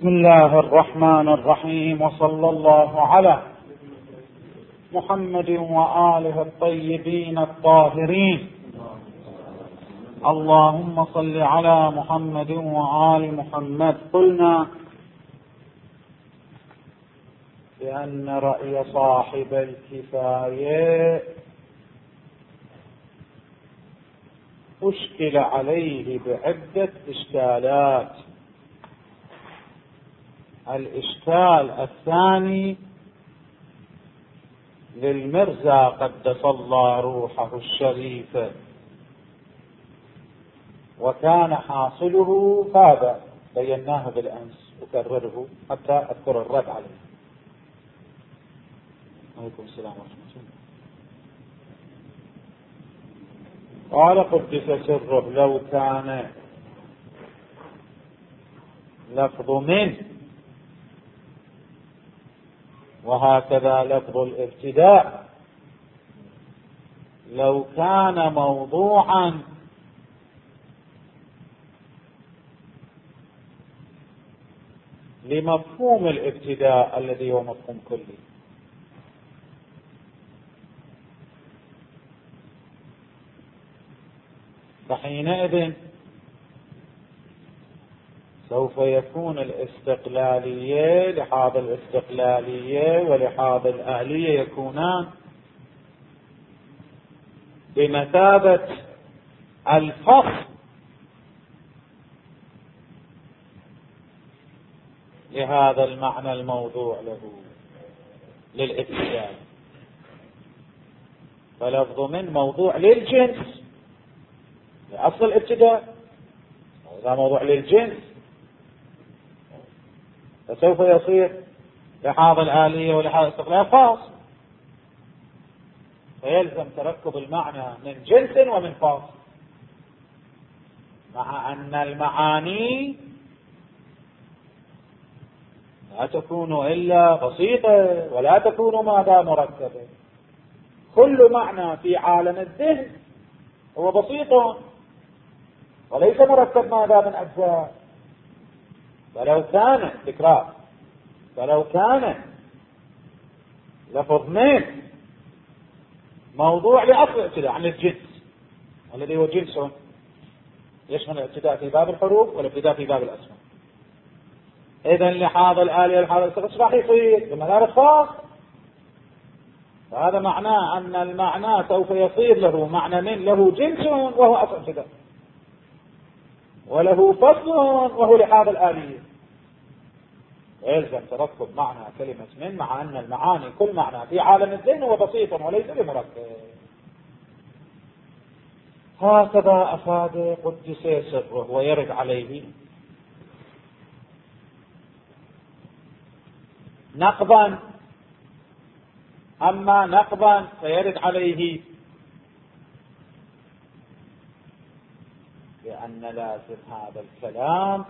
بسم الله الرحمن الرحيم، وصلى الله على محمد وآله الطيبين الطاهرين. اللهم صل على محمد وآل محمد. قلنا بأن رأي صاحب الكفاية أشكل عليه بعدة إشكالات. الإشكال الثاني للمرزا قدس الله روحه الشريفة، وكان حاصله هذا، بيناه بالأمس، أكرره حتى أذكر الرد عليه. عليكم السلام ورحمة الله. قال قدس سره: لو كان لفظ من، وهكذا لفظ الابتداء، لو كان موضوعا لمفهوم الابتداء الذي هو مفهوم كلي، فحينئذ سوف يكون الاستقلالية لحاظ الاستقلالية ولحاظ الآلية يكونان بمثابة الفصل لهذا المعنى الموضوع له للابتداء. فلفظ من موضوع للجنس لأصل الابتداء، هذا موضوع للجنس، فسوف يصير لحاظ الآلية ولحاظ الاستقلال خاص، فيلزم تركب المعنى من جنس ومن خاص، مع أن المعاني لا تكون إلا بسيطة ولا تكون ماذا مركبة. كل معنى في عالم الذهن هو بسيط وليس مركب ماذا من أجزاء. فلو كان تكرار، فلو كان لفظ من موضوع لأصل الابتداء عن الجنس الذي هو جنس يشمل الابتداء في باب الحروف والابتداء في باب الأسماء، إذن لحاظ الآلية لحاظ الاستقلال راح يصير بمثابة خاص. فهذا معناه أن المعنى سوف يصير له معنى من له جنس وهو أصل ابتداء، وله فصل وهو لحاظ الآلية. ويلزم تركب معنى كلمة من، مع أن المعاني كل معنى في عالم الذهن هو بسيط وليس بمركب. هكذا أفاد قدس سره، ويرد عليه نقضا. أما نقضا فيرد عليه لأن لازم هذا الكلام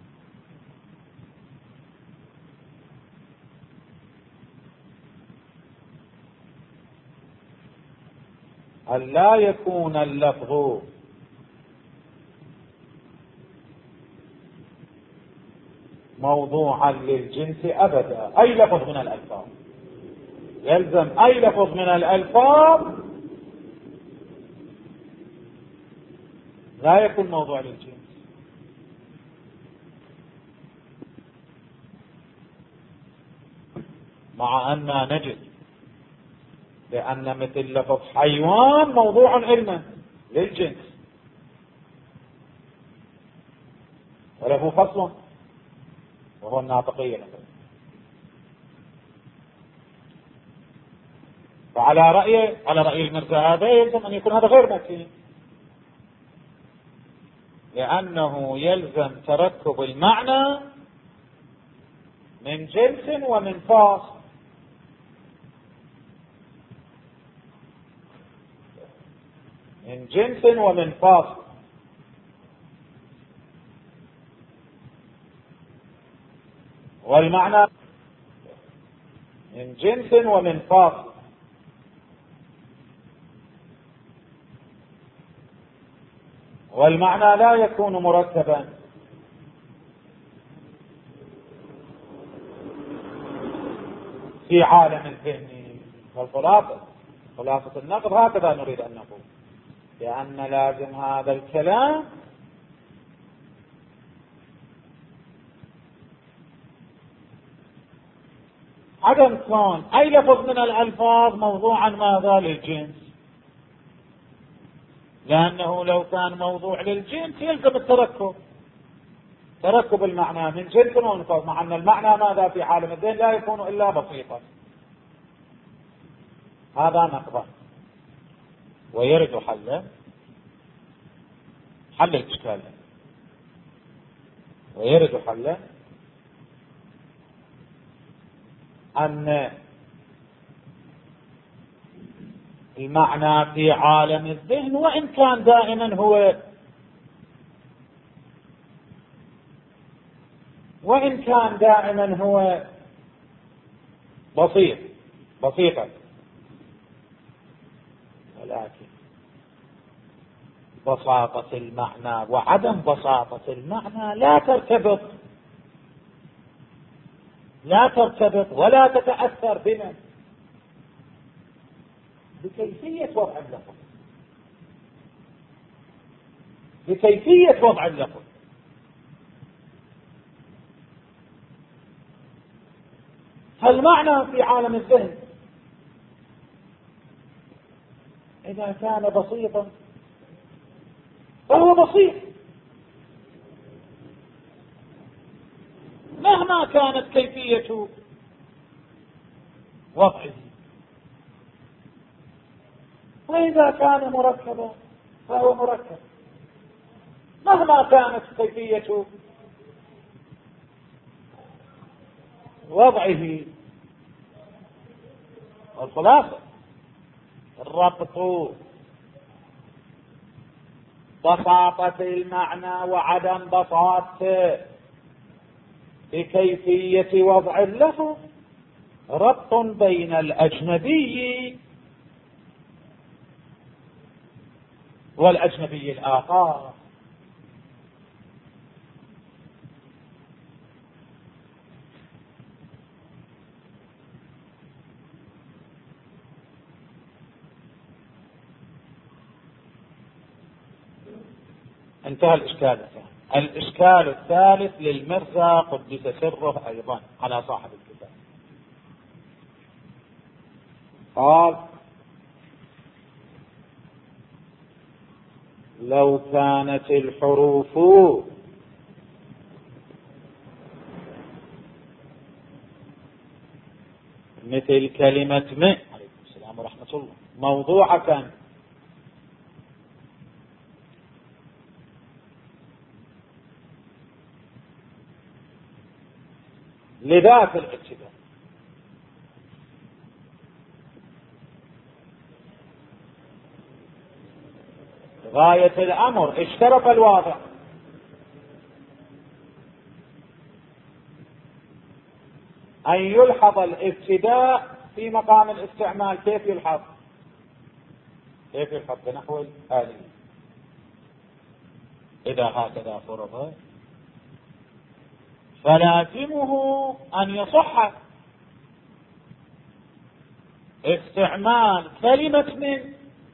أن لا يكون اللفظ موضوعا للجنس أبدا. أي لفظ من الألفاظ، يلزم أي لفظ من الألفاظ لا يكون موضوع للجنس، مع أن نجد لأن مثل لفظ حيوان موضوع علما للجنس وله فصل وهو الناطقية مثلا. فعلى رأي المرزا هذا يلزم أن يكون هذا غير ممكن، لأنه يلزم تركب المعنى من جنس ومن فاصل. من جنس ومن فاصل، والمعنى من جنس ومن فاصل، والمعنى لا يكون مركبا في عالم الذهن. خلاصة النقد هكذا نريد أن نقول، لأن لازم هذا الكلام عدم كون أي لفظ من الألفاظ موضوعا ماذا للجنس، لأنه لو كان موضوع للجنس يلزم تركب المعنى من جنس ونفاذ، مع أن المعنى ماذا في عالم الذهن لا يكون إلا بسيطا. هذا نقضه، ويرد حل الإشكال، ويرد حل أن المعنى في عالم الذهن وإن كان دائما هو بسيطا، ولكن بساطة المعنى وعدم بساطة المعنى لا ترتبط ولا تتأثر بكيفية وضع اللفظ. فالمعنى في عالم الذهن إذا كان بسيطا فهو بسيط مهما كانت كيفية وضعه، وإذا كان مركبا فهو مركب مهما كانت كيفية وضعه. والخلاصة الربط بساطة المعنى وعدم بساطة بكيفية وضع اللفظ ربط بين الأجنبي والأجنبي الآخر. انتهى الإشكال الثالث للمرزا قدس سره أيضا على صاحب الكتاب. قال: لو كانت الحروف مثل كلمة من، عليكم السلام ورحمة الله، موضوعة لذات الابتداء، غاية الأمر اشترط الواضع أن يلحظ الابتداء في مقام الاستعمال. كيف يلحظ بنحو الآلي. إذا هكذا فرض فلازمه أن يصح استعمال كلمة من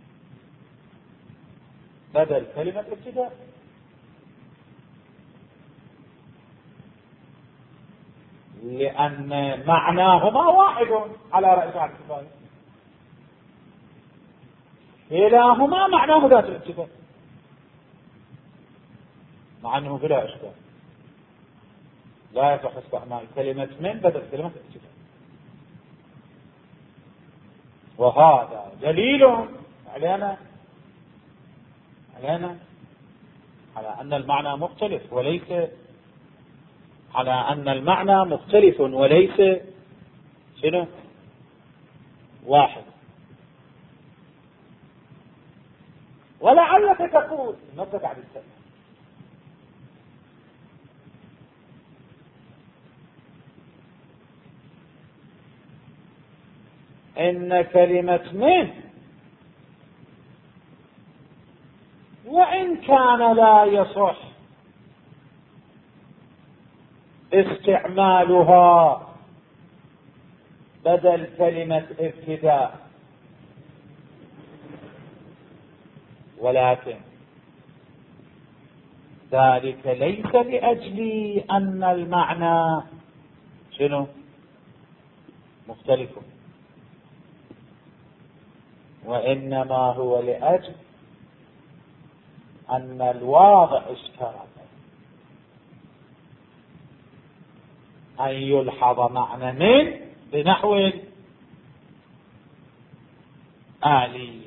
بدل كلمة ابتداء، لأن معناهما واحد على رأس الكفاية، كلاهما معناه ذات الابتداء، مع أنه بلا إشكال لا يصح استعمال كلمة من بدل كلمة ابتداء. وهذا دليل علينا على أن المعنى مختلف وليس شنو واحد. ولعلك تقول ماذا بعد السنة إن كلمة من وإن كان لا يصح استعمالها بدل كلمة ابتداء، ولكن ذلك ليس لأجل أن المعنى شنو مختلف، وإنما هو لأجل أن الواضع اشترط أن يلحظ معنى من بنحو آلي.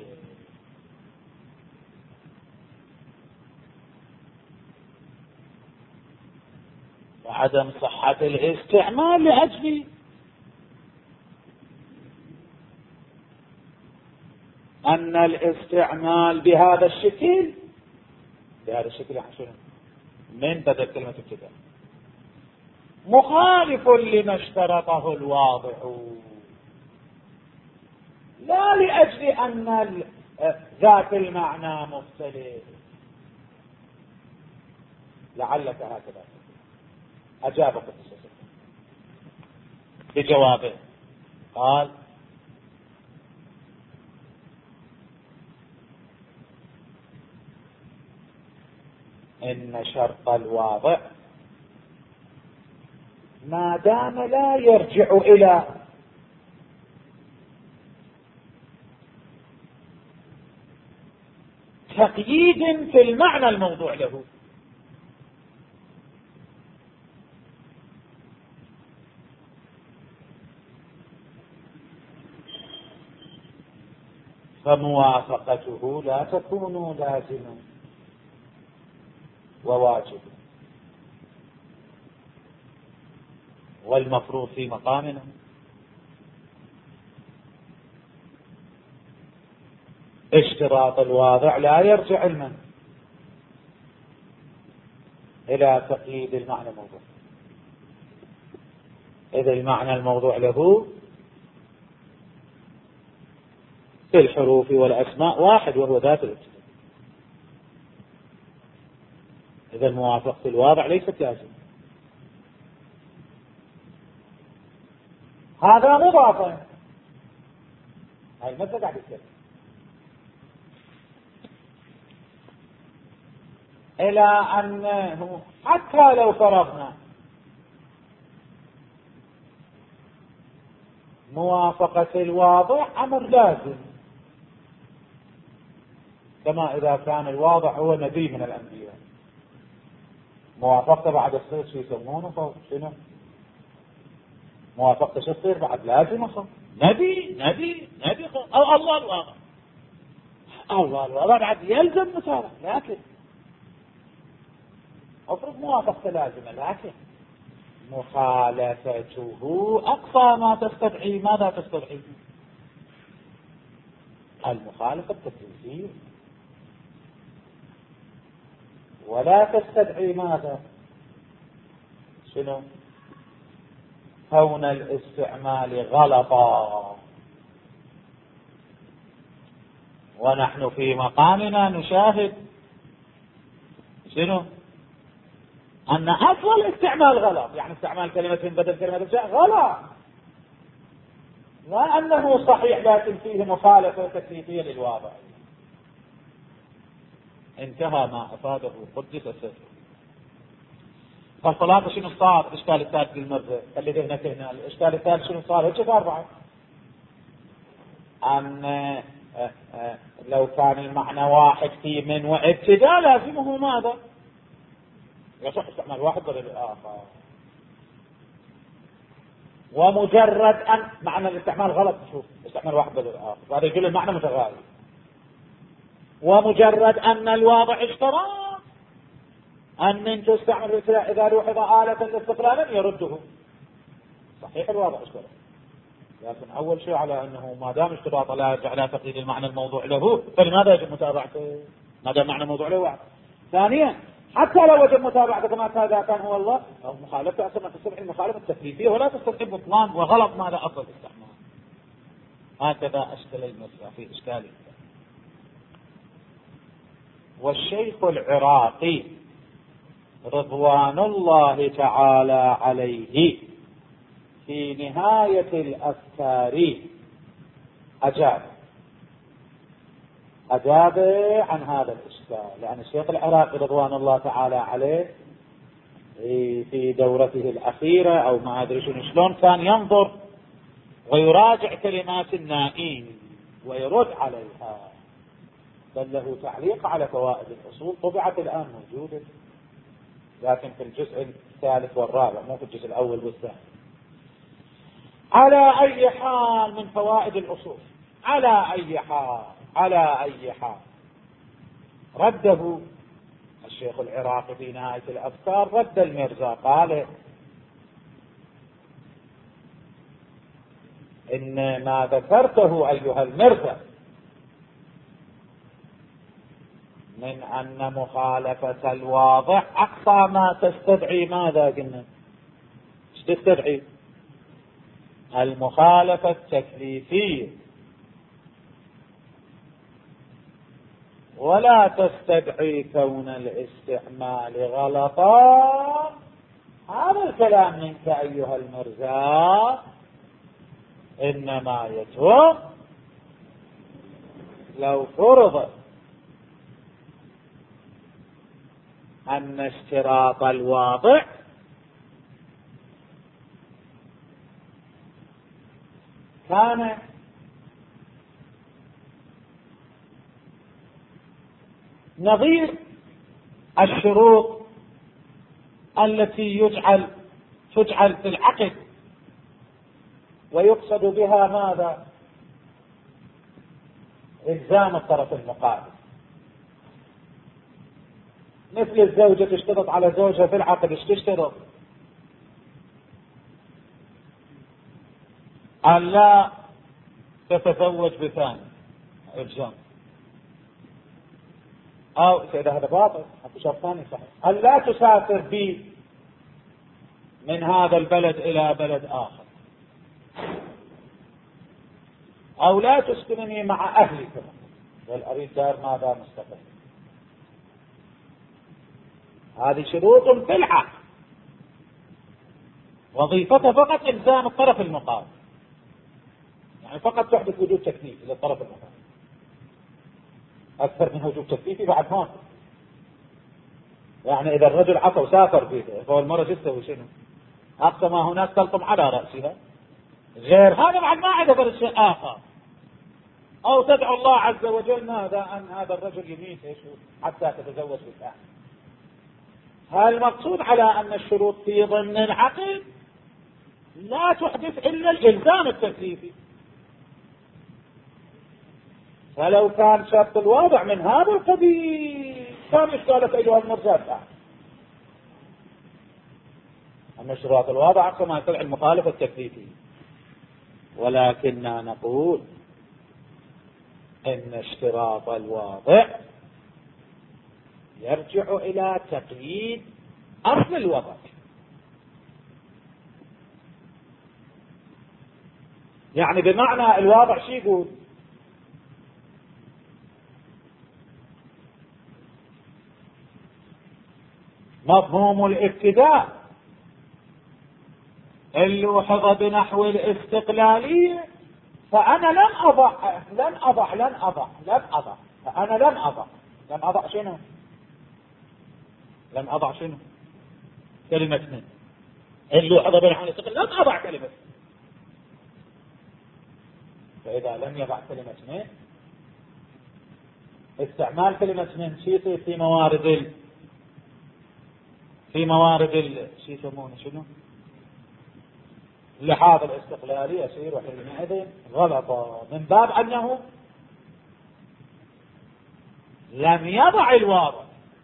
وعدم صحة الاستعمال لأجل أن الاستعمال بهذا الشكل يعني شنو من بدل كلمة ابتداء مخالف لما اشترطه الواضع، لا لأجل أن ذات المعنى مختلف. لعلك هكذا أجابك بجوابه، قال إن شرط الواضع ما دام لا يرجع إلى تقييد في المعنى الموضوع له، فموافقته لا تكون لازما وواجب، والمفروض في مقامنا اشتراط الواضع لا يرجع علما إلى تقييد المعنى الموضوع، إذا المعنى الموضوع له في الحروف والأسماء واحد وهو ذات الابتداء، إذا الموافقة الواضع ليست لازمة. هذا مضافا، هاي المسألة قاعد يتكلم إلى أنه حتى لو فرضنا موافقة الواضع أمر لازم، كما إذا كان الواضع هو نبي من الأنبياء، موافقته بعد الصير شو يسمونه شنو؟ موافقته شو تصير بعد لازم نبي أو الله الواضع، الله الواضع بعد يلزم متابعة، لكن افرض موافقته لازمة لكن مخالفته أقصى ما تستدعي. ماذا تستدعي؟ المخالفة التكليفية، ولا تستدعي ماذا شنو كون الاستعمال غلطا. ونحن في مقامنا نشاهد شنو أن أصل الاستعمال غلط، يعني استعمال كلمة بدل كلمة غلط، لا أنه صحيح لكن فيه مخالفة تكليفية للواضع. انتهى ما أفاده قدس السر. فالصلاة شنو صار؟ الإشكال الثالث للمرة اللي ذهنك هنا، الإشكال الثالث شنو صار؟ وجه أربعة، أن لو كان المعنى واحد في من وابتداء لازمه ماذا؟ يصح استعمال واحد بدل الآخر، ومجرد أن معنى الاستعمال غلط، شوف استعمال واحد بدل الآخر هذا يقول المعنى متغاير، ومجرد أن الواضع اشترى أن من تستعمل إذا لوحظ آلة استقلالا يرده، صحيح الواضع اشترى، لكن أول شيء على أنه ما دام اشتراط لا يرجع إلى تقييد المعنى الموضوع له، فلماذا يجب متابعته ما دام معنى الموضوع له واحد؟ ثانيا حتى لو وجب متابعته كما هذا كان هو الله أو مخالفته أصلا تستدعي المخالفة التكليفية ولا تستدعي بطلان وغلط ماذا أفضل الاستعمال. هكذا أشكل المسألة في إشكاله. والشيخ العراقي رضوان الله تعالى عليه في نهاية الأفكار أجاب عن هذا الإشكال، لأن الشيخ العراقي رضوان الله تعالى عليه في دورته الأخيرة أو ما أدري شلون كان ينظر ويراجع كلمات النائين ويرد عليها، بل له تعليق على فوائد الأصول طبعت الآن موجودة، لكن في الجزء الثالث والرابع مو في الجزء الأول والثاني. على أي حال من فوائد الأصول، على أي حال رده الشيخ العراقي في نهاية الأفكار، رد المرزا قال إن ما ذكرته أيها المرزا من أن مخالفة الواضح أقصى ما تستدعي، ماذا قلنا؟ ايش تستدعي؟ المخالفة التكليفية، ولا تستدعي كون الاستعمال غلطا. هذا الكلام منك أيها المرزا إنما يتم لو فرض أن اشتراط الواضع كان نظير الشروط التي تجعل في العقد ويقصد بها ماذا؟ إلزام الطرف المقابل. مثل الزوجة تشترط على زوجها في العقد، ايش تشترط؟ أن لا تتزوج بثاني، إلزام. أو إذا هذا باطل حتى شرط ثاني صحيح، أن لا تسافر بي من هذا البلد إلى بلد آخر، أو لا تسكنني مع أهلك، بل أريد دار ماذا مستقل. هذه شروط في العقد، وظيفتها فقط إلزام الطرف المقابل، يعني فقط تحدث وجود تكليفي للطرف المقابل، أكثر من وجود تكليفي بعد هون. يعني إذا الرجل عصى وسافر فيه فالمرأة تستوي شنو؟ أقصى ما هناك تلطم على رأسها، غير هذا بعد ما عدا شيء آخر، أو تدعو الله عز وجل ماذا؟ أن هذا الرجل يميت حتى تتزوج بالآن. هذا المقصود على أن الشروط في ضمن العقد لا تحدث إلا الإلزام التكليفي. فلو كان شرط الواضع من هذا القبيل كان إشكالة أيها المرجع، أما شروط الواضع كما يطلع المخالفة التكليفية. ولكننا نقول إن اشتراط الواضع يرجع إلى تقييد أصل الوضع. يعني بمعنى الواضع شو يقول؟ مفهوم الابتداء اللوحظ بنحو الاستقلالية، فأنا لن أضع شنو؟ كلمة من اللوحظ بنحو الاستقلال، لن أضع كلمة. فإذا لم يضع كلمة من، استعمال كلمة من شو يصير في موارد شو يسمونه شنو؟ اللحاظ الاستقلالي يصير حينئذ غلطا، من باب أنه لم يضع الواضع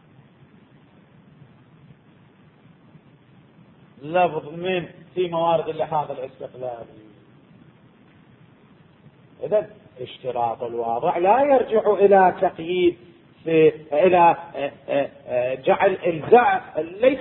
لفظ من في موارد اللحاظ الاستقلالي. إذن اشتراط الواضع لا يرجع إلى تقييد إلى جعل إلزام، ليس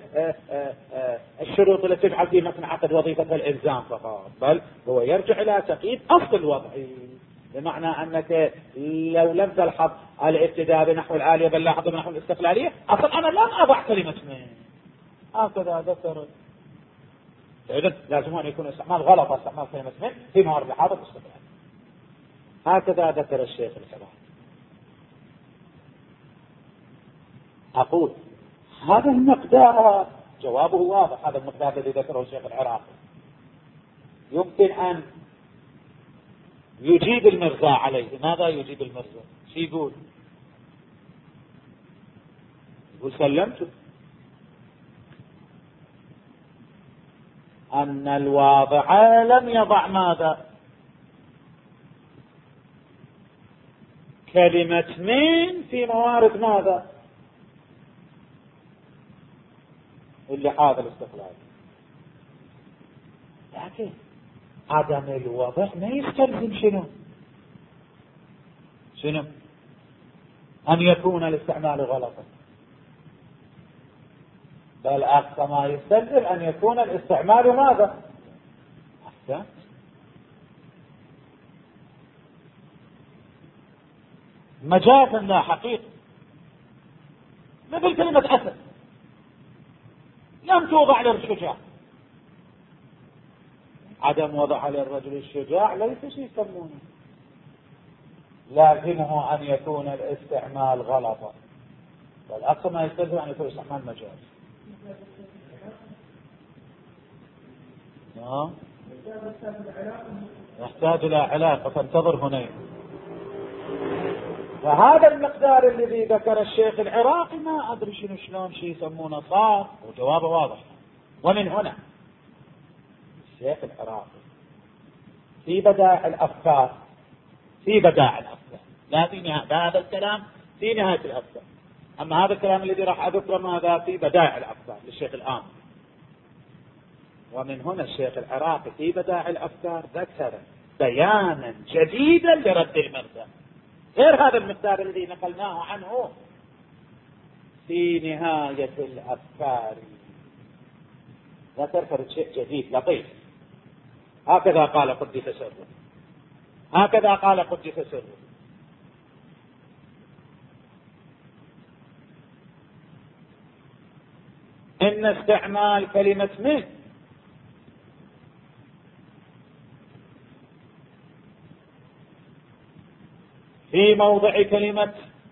الشروط التي تجعل في متن عقد وظيفة الإلزام فقط، بل هو يرجع إلى تقييد أصل الوضع. بمعنى أنك لو لم تلحظ الابتداء بنحو العالية بل لاحظ بنحو الاستقلالية، أصلا أنا لم أضع كلمة من، هكذا ذكر إذن لازم أن يكون استعمال غلط استعمال كلمة من في موارد الحاضر والاستقبال. هكذا ذكر الشيخ العراقي. أقول هذا المقدار جوابه واضح، هذا المقدار الذي ذكره الشيخ العراقي يمكن أن يجيب المرزا عليه. ماذا يجيب المرزا؟ شو يقول؟ يقول سلمت أن الواضع لم يضع ماذا؟ كلمة من في موارد ماذا؟ اللي هذا الاستقلال. لكن عدم الوضع ما يستلزم شنو؟ أن يكون الاستعمال غلطا، بل أقصى ما يستلزم أن يكون الاستعمال ماذا؟ أحسن. مجازا لا حقيقة، مثل كلمة أسد لم توضع للشجاع، عدم وضع للرجل الشجاع ليس شيء يسمونه، لازمه أن يكون الاستعمال غلطا، بل أقصى ما يستلزم أن يكون استعمال مجاز. يحتاج إلى علاقة، فانتظر هنا. فهذا المقدار الذي ذكر الشيخ العراقي ما أدري شلون شيء يسمونه صار، وجوابه واضح. ومن هنا الشيخ العراقي في بدائع الأفكار، لا في نهاية هذا الكلام، في نهاية الأفكار. أما هذا الكلام الذي راح أذكره ماذا؟ في بدائع الأفكار للشيخ الآن. ومن هنا الشيخ العراقي في بدائع الأفكار ذكر بيانا جديدا لرد المرزا، غير هذا المقدار الذي نقلناه عنه في نهاية الأفكار. ذكر شيء جديد لطيف. هكذا قال قدس سره. إن استعمال كلمة من في موضع كلمة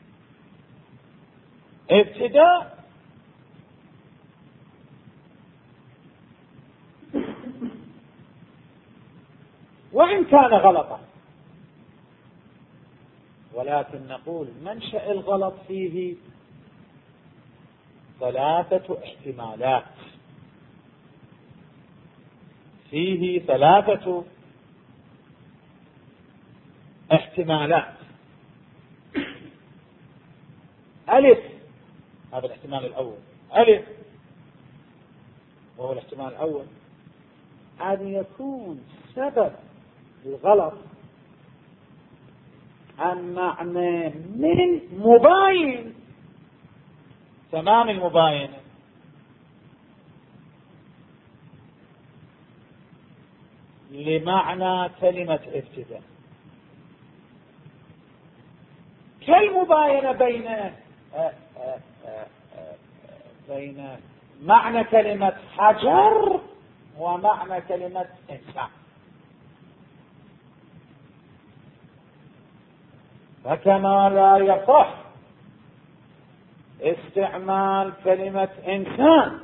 ابتداء وإن كان غلطا، ولكن نقول منشأ الغلط فيه ثلاثة احتمالات. ألف، هذا الاحتمال الأول، ألف وهو الاحتمال الأول، أن يكون سبب الغلط عن معنى من مباين تمام المباينة لمعنى كلمة ابتداء، كالمباينة بين معنى كلمة حجر ومعنى كلمة إنسان. فكما لا يصح استعمال كلمة إنسان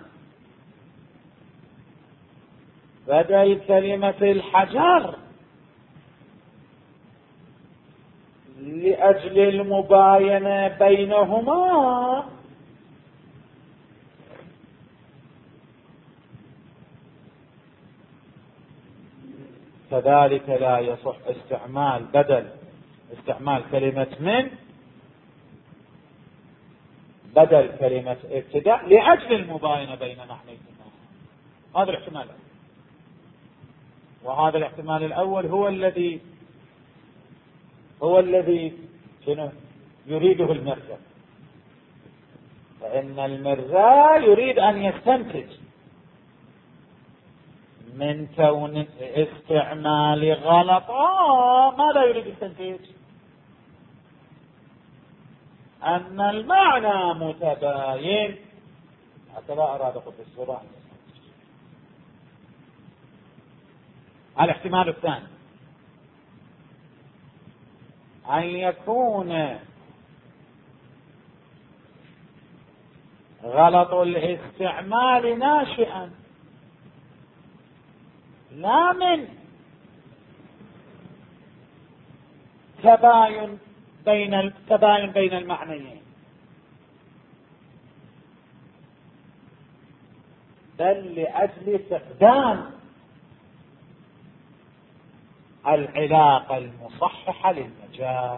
بدل كلمة الحجر لأجل المباينة بينهما، كذلك لا يصح استعمال كلمة من بدل كلمة ابتداء لأجل المباينة بين معنيهما. هذا الاحتمال، وهذا الاحتمال الأول هو الذي يريده المرزا. فإن المرزا يريد أن يستنتج من كون استعمال غلط ماذا يريد يستنتج؟ أن المعنى متباين. هكذا أراد قدس السر. الاحتمال الثاني أن يكون غلط الاستعمال ناشئا لا من تباين بين المعنيين، بل لأجل فقدان العلاقة المصححة للمجاز.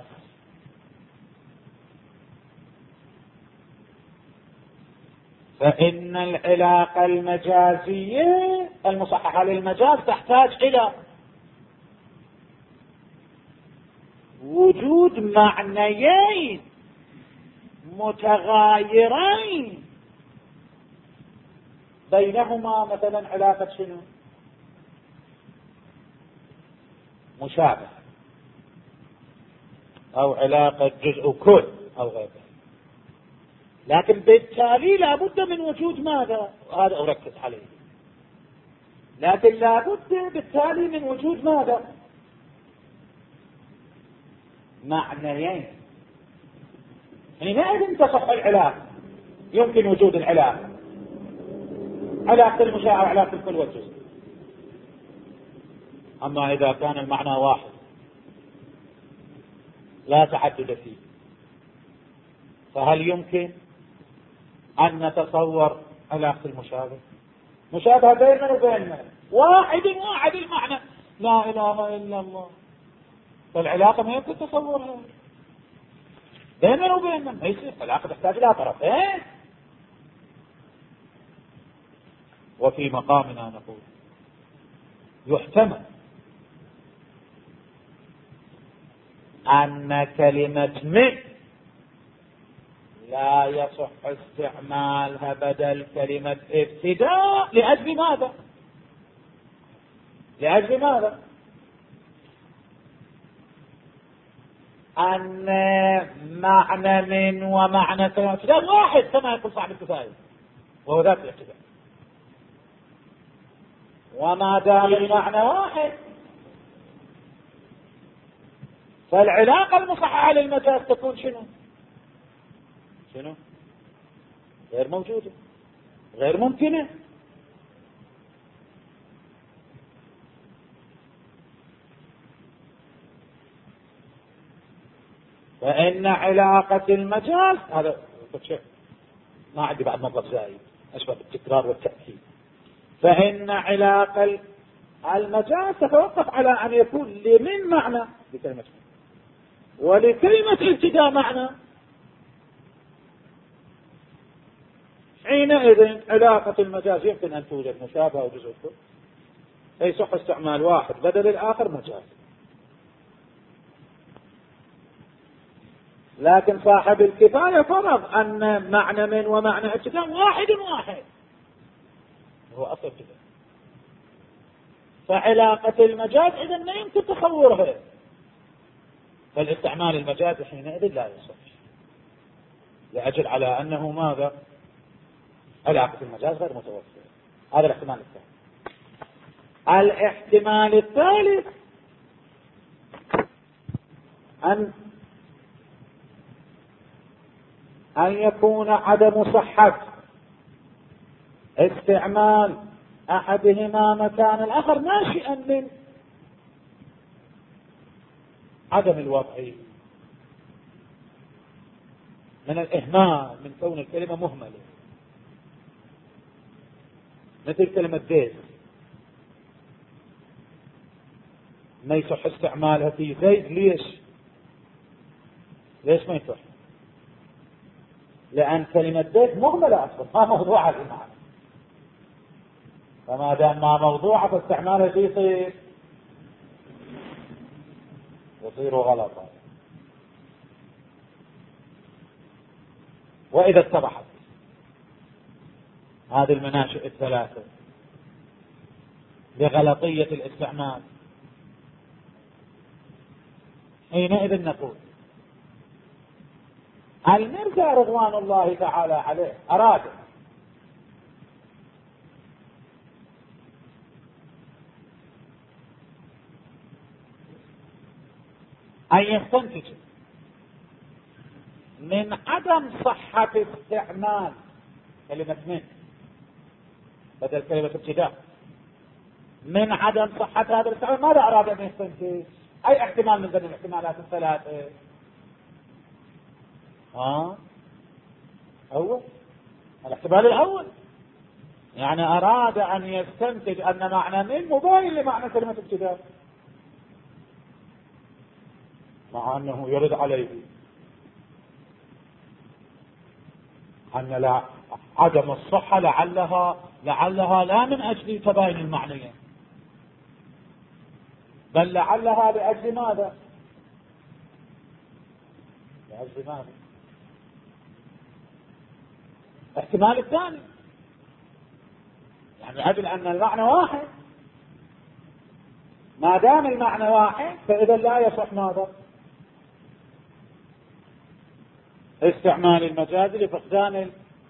فإن العلاقة المجازية المصححة للمجاز تحتاج إلى وجود معنيين متغايرين بينهما مثلا علاقة شنو؟ مشابه، أو علاقة جزء كل أو غيره. لكن بالتالي لابد من وجود ماذا؟ هذا أركز عليه. لكن لابد بالتالي من وجود ماذا؟ معنيين. حينئذ تصح العلاقة، يمكن وجود العلاقة، علاقة المشاعر وعلاقة الكل والجزء. أما إذا كان المعنى واحد لا تعدد فيه، فهل يمكن أن نتصور علاقة المشابه؟ مشابهة بيننا وبيننا، واحد المعنى، لا إله إلا الله، فالعلاقة ما يمكن تصورها بيننا وبيننا، ما يصير. العلاقة تحتاج إلى طرفين. وفي مقامنا نقول يحتمل أن كلمة من لا يصح استعمالها بدل كلمة ابتداء. لأجل ماذا؟ لأجل ماذا؟ أن معنى من ومعنى كلمة ابتداء واحد كما يقول صاحب الكفاية، وهو ذات الابتداء. وما دام المعنى واحد فالعلاقة المصححة للمجاز تكون شنو؟ غير موجودة، غير ممكنة. فإن علاقة المجاز، هذا ما عندي بعد مطلب زائد أشبه بالتكرار والتأكيد. فإن علاقة المجاز تتوقف على أن يكون لمن معنى لكلمة ولكلمة ابتداء معنى. حينئذ علاقة المجاز يمكن أن توجد مشابهة وجزء كل، فيصح استعمال واحد بدل الآخر مجاز. لكن صاحب الكفاية فرض أن معنى من ومعنى ابتداء واحد، هو أصل كده. فعلاقة المجاز إذن ما يمكن تصورها، فالاستعمال المجاز حينئذ لا يصح، لأجل على أنه ماذا؟ علاقة المجاز غير متوفرة. هذا الاحتمال الثاني. الاحتمال الثالث أن يكون عدم صحة استعمال أحدهما مكان الآخر ناشئا من عدم الوضع، من الإهمال، من كون الكلمة مهملة، مثل كلمة ديز ما يصح استعمالها في زيد. ليش ما يصح؟ لأن كلمة ديز مهملة أصلا، ما موضوعها في المعنى. فما دام ما موضوعها فاستعمالها يصير غلطا. وإذا اتضحت هذه المناشئ الثلاثة لغلطية الاستعمال، حينئذ نقول المرزا رضوان الله تعالى عليه أراد أن يستنتج من عدم صحة استعمال كلمة من بدل كلمة ابتداء، من عدم صحة هذا الاستعمال ماذا أراد أن يستنتج؟ أي احتمال من بين الاحتمالات الثلاثة؟ أول الاحتمال الأول، يعني أراد أن يستنتج أن معنى من مباين لمعنى كلمة ابتداء، مع أنه يرد عليه أن لا عدم الصحة لعلها لا من أجل تباين المعنيين، بل لعلها لأجل ماذا؟ لأجل ماذا؟ الاحتمال الثاني، يعني لأجل أن المعنى واحد، ما دام المعنى واحد فإذا لا يصح ماذا؟ استعمال المجاز لفقدان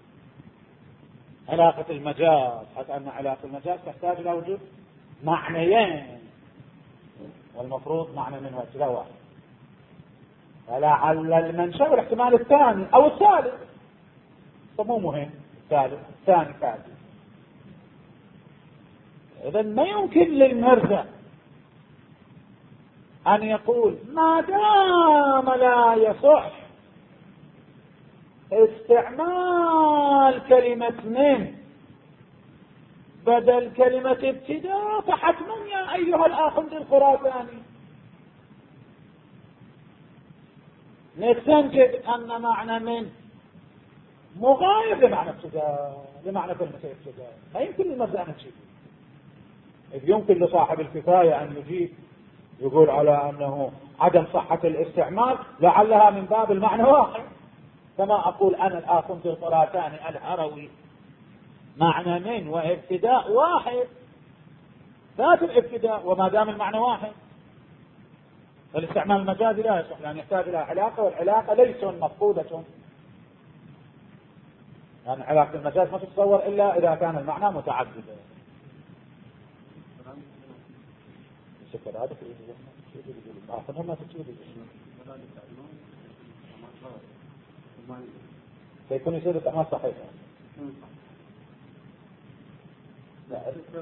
علاقة المجاز، حتى أن علاقة المجاز تحتاج إلى وجود معنيين، والمفروض معنى من وجه واحد. فلعل المنشأ والاحتمال الثاني أو الثالث، مو مهم الثاني كافي. إذا ما يمكن للمرجع أن يقول ما دام لا يصح استعمال كلمة من بدل كلمة ابتداء فحتما يا أيها الآخذ الخراساني نستنتج أن معنى من مغاير لمعنى ابتداء، لمعنى كلمة ابتداء. ما يمكن للمبدأ أن نجيب، إذ يمكن لصاحب الكفاية أن يجيب يقول على أنه عدم صحة الاستعمال لعلها من باب المعنى واحد، كما أقول أنا الآخذ الخراساني الهروي معنى من وابتداء واحد، ذات الابتداء، وما دام المعنى واحد فالاستعمال المجازي لا يصح، لأن يحتاج إلى علاقة، والعلاقة ليس مفقودة، يعني علاقة المجاز ما تتصور إلا إذا كان المعنى متعددا. سيكون يصير استعمال صحيح. لا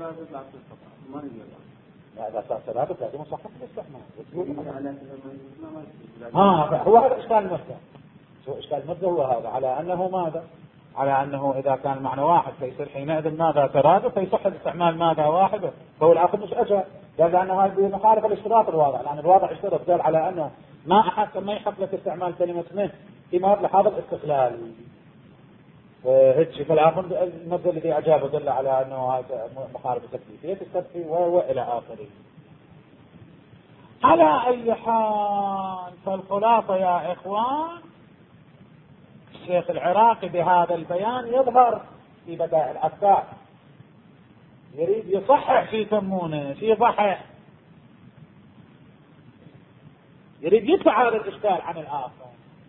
إذا صار ثلاثة لازم صحة الاستعمال. هو هذا إشكال المبدأ، إشكال المبدأ هو هذا، على أنه ماذا؟ على أنه إذا كان المعنى واحد فيصير حينئذ ماذا ترادف، فيصح الاستعمال ماذا واحد، فهو الآخر مش أجل، قال أن هذه مخالفة الاشتراط الواضح، لأن الواضح اشترط قال على أنه ما يحق لك استعمال كلمة من فيما لحاظ الاستقلال، هيك فالآخر المبدأ الذي أجابه دل على أنه هذا مخالفة تكليفية التدفي وإلى آخره. على أي حال فالخلاصة يا إخوان، الشيخ العراقي بهذا البيان يظهر في بدائع الأفكار، يريد يصحح في تمونه، في ضحح، يريد يدفع هذا الإشكال عن الآخر.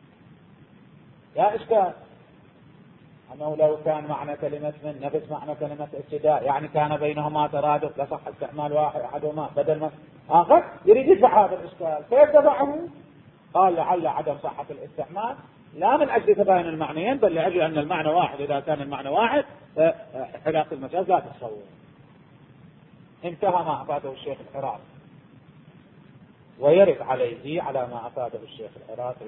يا إشكال أنه لو كان معنى كلمة من نفس معنى كلمة ابتداء، يعني كان بينهما ترادف لصح استعمال واحد أحدهما بدل ما آخر، يريد يدفع هذا الإشكال. كيف دفعه؟ قال لعل عدم صحة الاستعمال لا من أجل تباين المعنيين، بل لأجل أن المعنى واحد، إذا كان المعنى واحد علاقة المجاز لا تتصور. انتهى ما أفاده الشيخ العراقي، ويرد عليه على ما أفاده الشيخ العراقي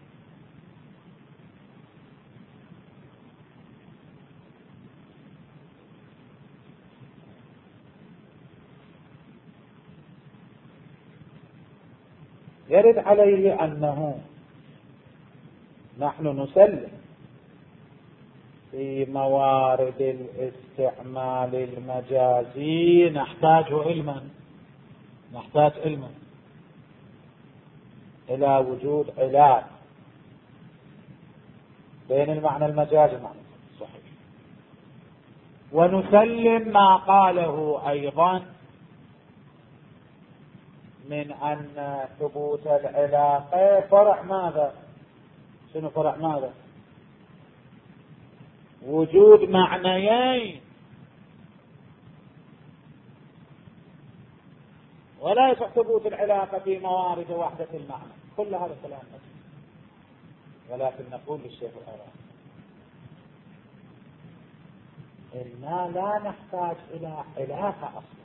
يرد عليه أنه نحن نسلم في موارد الاستعمال المجازي نحتاج علما إلى وجود علاقة بين المعنى المجازي والمعنى الصحيح، ونسلم ما قاله أيضا من أن ثبوت العلاقة فرع ماذا؟ شنو فرع ماذا؟ وجود معنيين، ولا يصح ثبوت العلاقة في موارد وحدة المعنى. كل هذا كلام نفسي. ولكن نقول للشيخ العراقي إنا لا نحتاج إلى علاقة أصلا،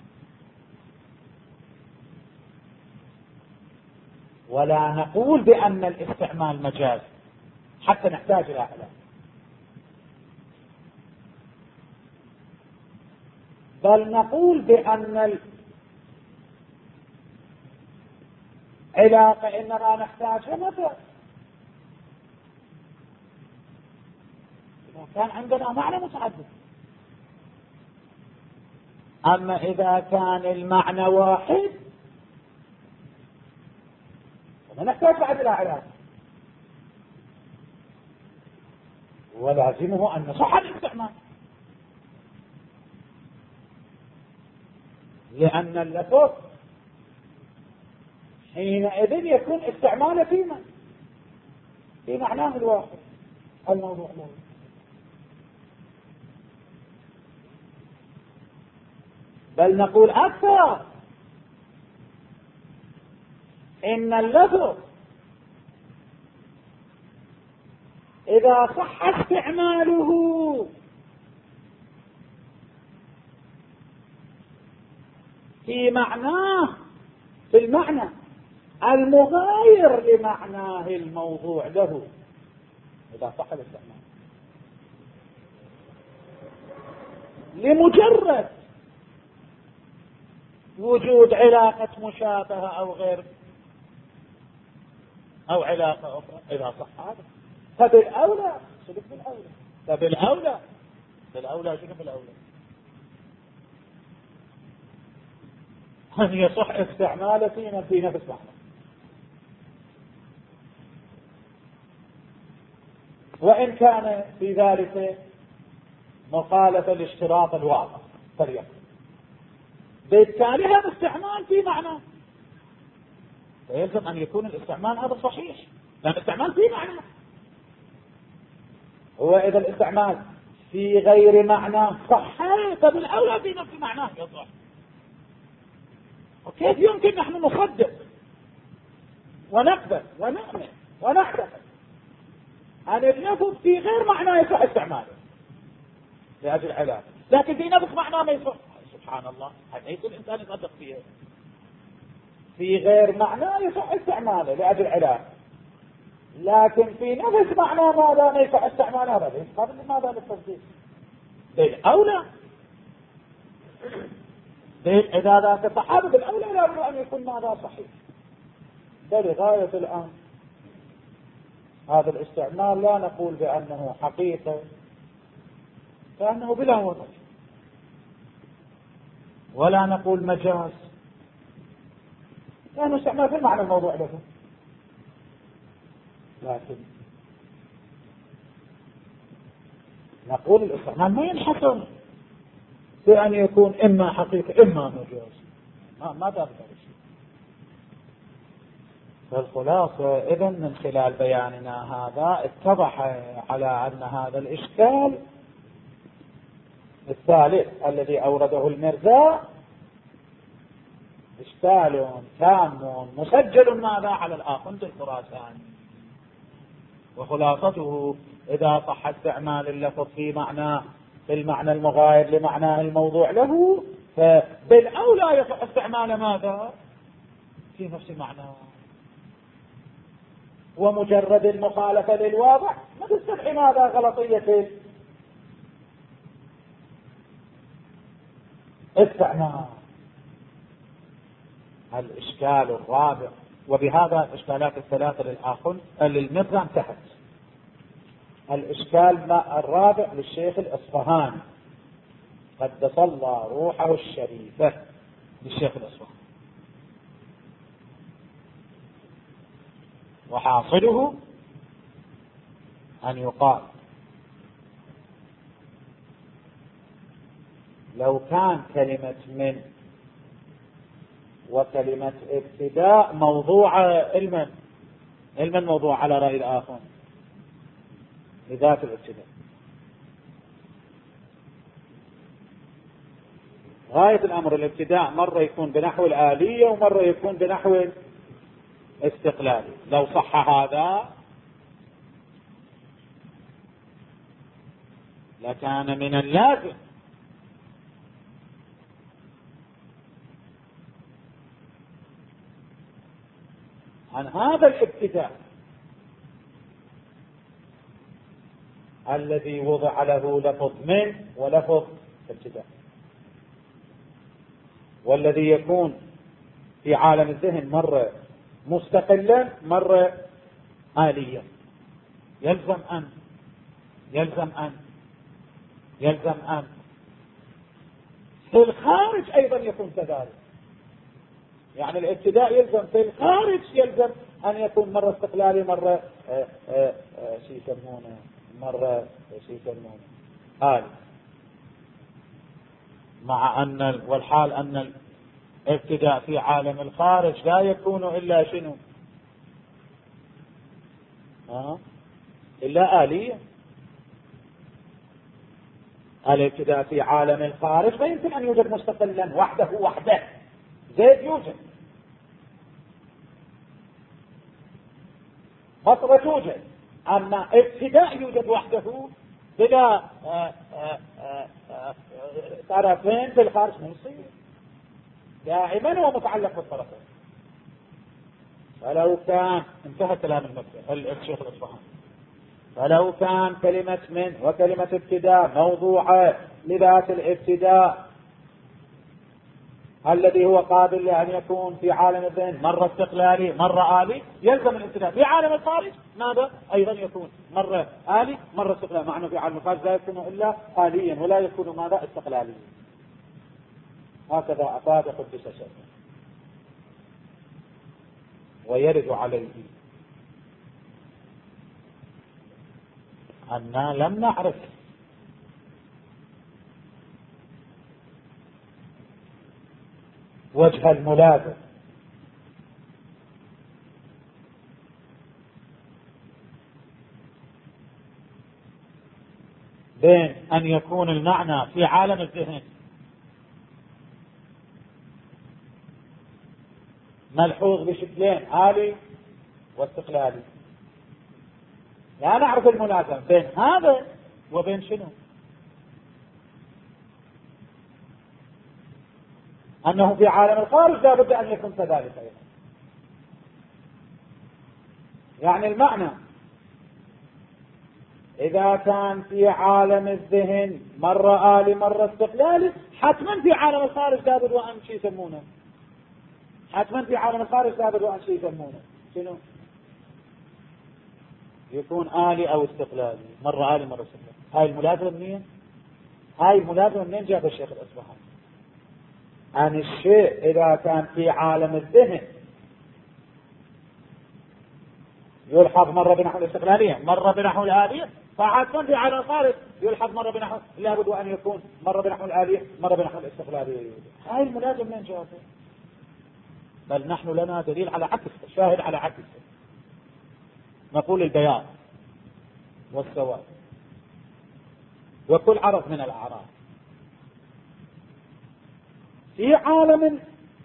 ولا نقول بأن الاستعمال مجاز حتى نحتاج إلى علاقة، بل نقول بأن العلاقة إنما نحتاجها متى إذا كان عندنا معنى متعدد. أما إذا كان المعنى واحد فما نحتاج بعد إلى علاقة، ولازمه أن نصح الاستعمال، لأن اللفظ حينئذ يكون استعماله في معناه الواحد الموضوع له. بل نقول أكثر، إن اللفظ إذا صح استعماله في معناه، في المعنى المغاير لمعناه الموضوع له، إذا صح الاستعمال لمجرد وجود علاقة مشابهة أو غير أو علاقة أخرى، إذا صح هذا فبالأولى سلك بالأولى، بالأولى شنو بالأولى؟ أن يصح استعماله في نفس معنى، وإن كان في ذلك مخالفة لاشتراط الواضح فليكن، بالتالي هذا استعمال في معنى، فيلزم أن يكون الاستعمال هذا صحيح، لأن الاستعمال في معنى. هو إذا الاستعمال في غير معنى صح فبالأولى في نفس معناه يصح. وكيف يمكن نحن نصدق ونقبل ونؤمن ونعتقد أن اللفظ في غير معنى يصح استعماله لأجل علاقة، لكن في نفس معنى ما يصح؟ سبحان الله، حيث الإنسان يصدق فيه في غير معنى يصح استعماله لأجل علاقة، لكن في نفس معنى ماذا ما يصح استعماله؟ هذا قبل ماذا للتصديق؟ بالأولى إذا ذاك صحابة بالأولى لابد أن يكون ماذا صحيح. بل غاية الآن هذا الاستعمال لا نقول بأنه حقيقة، لأنه بلا وضع، ولا نقول مجاز لأنه استعمال في المعنى الموضوع له، لكن نقول الاستعمال ما ينحصر بأن يكون إما حقيقة إما مجاز، ما دام ذلك. فالخلاصة إذن من خلال بياننا هذا اتضح على أن هذا الإشكال الثالث الذي أورده المرزا إشكال تام مسجل ماذا على الآخوند الخراساني، وخلاصته إذا صح استعمال اللفظ في معناه بالمعنى المغاير لمعناه الموضوع له فبالأولى يصح استعمال ماذا في نفس المعنى، ومجرد المخالفة للواضع ما تستدعي ماذا غلطية استعمال. الإشكال الرابع، وبهذا الإشكالات الثلاثة للآخر للمرزا انتهت. الإشكال الرابع للشيخ الإصفهاني قدس الله روحه الشريفة، للشيخ الإصفهاني، وحاصله أن يقال لو كان كلمة من وكلمة ابتداء موضوع علما موضوع على رأي الآخر لذات الابتداء، غاية الأمر الابتداء مرة يكون بنحو الآلية ومرة يكون بنحو استقلالي. لو صح هذا لكان من اللازم عن هذا الابتداء الذي وضع له لفظ من ولفظ ابتداء، والذي يكون في عالم الذهن مرة مستقلا مرة آليا، يلزم أن في الخارج أيضا يكون كذلك. يعني الابتداء يلزم في الخارج، يلزم أن يكون مرة استقلالي مرة آلي، مع أن والحال أن الابتداء في عالم الخارج لا يكون إلا شنو؟ إلا آلية. الابتداء في عالم الخارج لا يمكن أن يوجد مستقلا وحده زيد يوجد، فترة توجد، أما ابتداء يوجد وحده بلا طرفين في الخارج ما يصير، دائما هو متعلق بالطرفين. فلو كان انتهى كلام الشيخ الأصفهاني، فلو كان كلمة من وكلمة ابتداء موضوعة لذات الابتداء الذي هو قابل لأن يكون في عالم الذهن مرة استقلالي مرة آلي، يلزم الابتداء في عالم الخارج ماذا؟ أيضا يكون مرة آلي مرة استقلالي، مع أنه في عالم الخارج لا يكون إلا آليا ولا يكون ماذا؟ استقلاليا. هكذا أفاد قدس سره. ويرد عليه أننا لم نعرف وجه الملازم بين أن يكون المعنى في عالم الذهن ملحوظ بشكلين آلي واستقلالي، لا نعرف الملازم بين هذا وبين شنو؟ أنه في عالم الخارج لا بد أن يكون كذلك أيضا. يعني المعنى إذا كان في عالم الذهن مرة آلي مرة استقلالي، حتما في عالم الخارج لا بد أن شيء يسمونه، حتما في عالم الخارج لا بد أن شيء يسمونه شنو؟ يكون آلي أو استقلالي، مرة آلي مرة استقلالي. هاي الملازمة منين؟ هاي الملازمة منين جاب الشيخ الأصفهاني؟ عن الشيء إذا كان في عالم الذهن يلحظ مرة بنحو الاستقلالية مرة بنحو الآلية، فحتما في عالم الخارج يلحظ مرة بنحو، لابد أن يكون مرة بنحو الآلية مرة بنحو الاستقلالية. هاي الملازمة منين جابه؟ بل نحن لنا دليل على عكسه، شاهد على عكسه. نقول البياض والسواد وكل عرض من الأعراض في عالم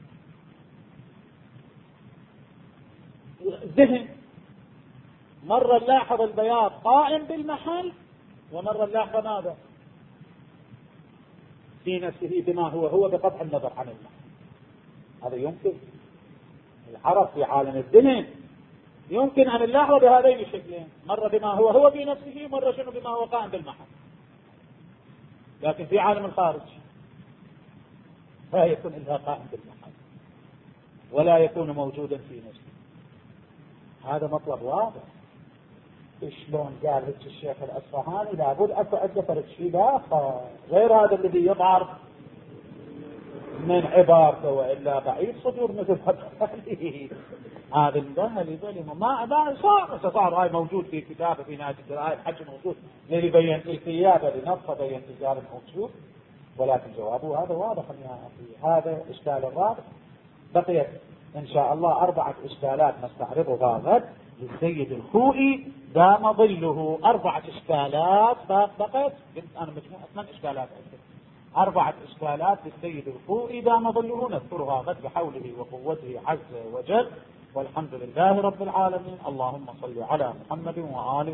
الذهن مرة نلاحظ البياض قائم بالمحل، ومرة نلاحظ ماذا؟ في نفسه بما هو بقطع النظر عن المحل. هذا يمكن العرض في عالم الذهن يمكن أن نلاحظ بهذين الشكلين، مرة بما هو في نفسه، مرة شنو بما هو قائم بالمحل. لكن في عالم الخارج لا يكون إلا قائم بالمحل ولا يكون موجودا في نفسه. هذا مطلب واضح. شلون قال لك الشيخ الأصفهاني؟ لابد أكو عدة ترشيد آخر غير هذا الذي يظهر من عبارته، وإلا بعيد صدور مثل هذا الذهل ما صار هاي موجود في كتابه في نهاية الدراسة الحج موجود اللي بين الكيابة لنص بين تجار موجود، ولكن جوابه هذا واضح يا أخي. هذا إشكال الرابع. بقيت إن شاء الله 4 إشكالات نستعرضها غد للسيد الخوئي دام ظله. 4 إشكالات بقيت أنا مجموعة 8 إشكالات 4 إشكالات للسيد الخوئي دام ظله نذكرها غد بحوله وقوته عز وجل. والحمد لله رب العالمين. اللهم صل على محمد وآله